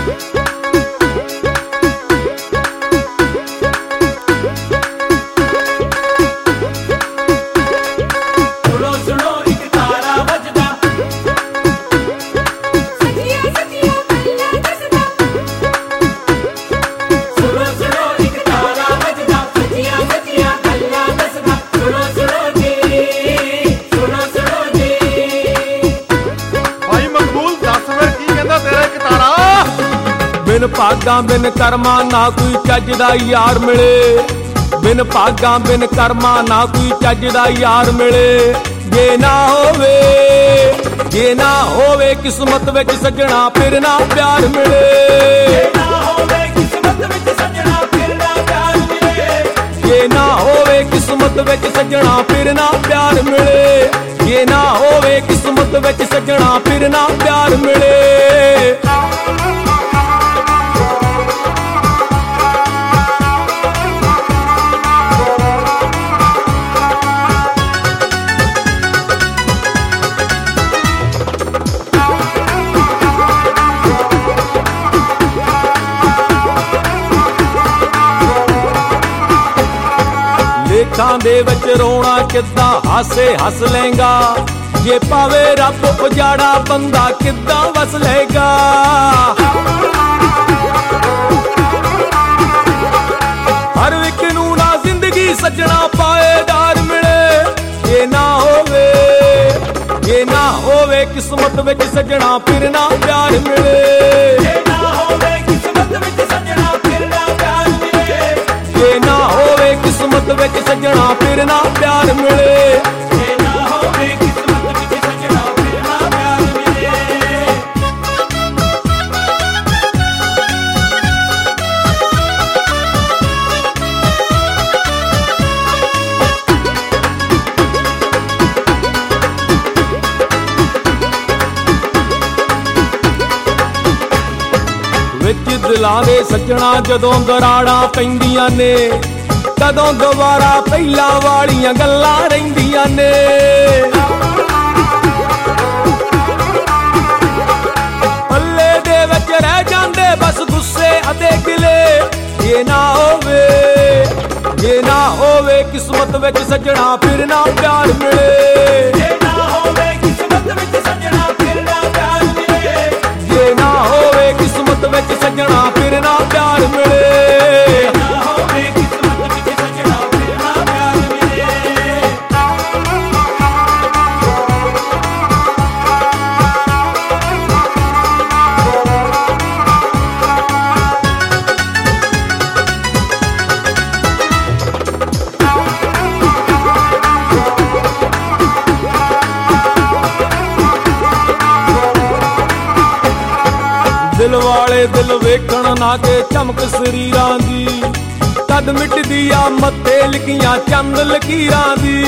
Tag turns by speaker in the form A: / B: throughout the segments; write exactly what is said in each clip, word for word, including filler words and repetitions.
A: बिन भागां बिन कर्मा ना कोई चज दा यार मिले, बिन भागां बिन कर्मा ना कोई चज दा यार मिले। जे ना होवे जे ना होवे किस्मत विच सजना फिर ना प्यार मिले, जे ना होवे किस्मत विच सजना फिर ना प्यार मिले, जे ना होवे किस्मत विच सजना फिर ना प्यार मिले, जे ना होवे किस्मत विच सजना फिर ना प्यार मिले। लेखां दे विच रोना किद्दां हासे हस लेगा, जे पावे रब उजाड़ा बंदा किद्दां वस लेगा। हर एक नूं ना जिंदगी सजना पाएदार मिले, जे ना होवे जे ना होवे किस्मत विच सजना फिर ना प्यार मिले, जे ना होवे किस्मत विच सजना फिर ना प्यार मिले, जे ना होवे किस्मत विच सजना फिर ना प्यार मिले, जे ना होवे किस्मत विच सजना फिर ना प्यार मिले। विच दिलां दे सजना जदों दराड़ां पैंदियां ने, कदों दोबारा पहला वालियां गल्लां रहिंदियां ने। पल्ले दे विच रह जांदे बस गुस्से अते गिले, जे ना होवे जे ना होवे किस्मत विच सजना फिर ना प्यार मिले, जे ना होवे किस्मत विच सजना फिर ना प्यार मिले, जे ना होवे किस्मत विच सजना फिर ना प्यार मिले। दिल वाले दिल वेखण ना के चमक शरीरां दी, कद मिटदी आ मत्थे लिखियां चंद लकीरां दी।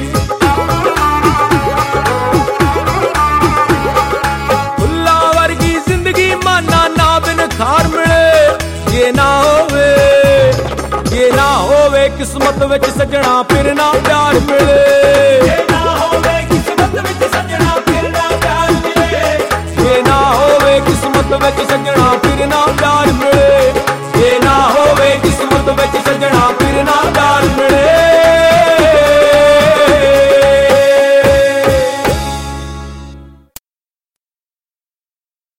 A: फुल्लां वर्गी जिंदगी माना ना बिन खार मिले, जे ना होवे जे ना होवे किस्मत विच सजना फिर ना प्यार मिले, जे ना होवे किस्मत विच सजना फिर ना प्यार मिले, जे ना होवे किस्मत विच सजना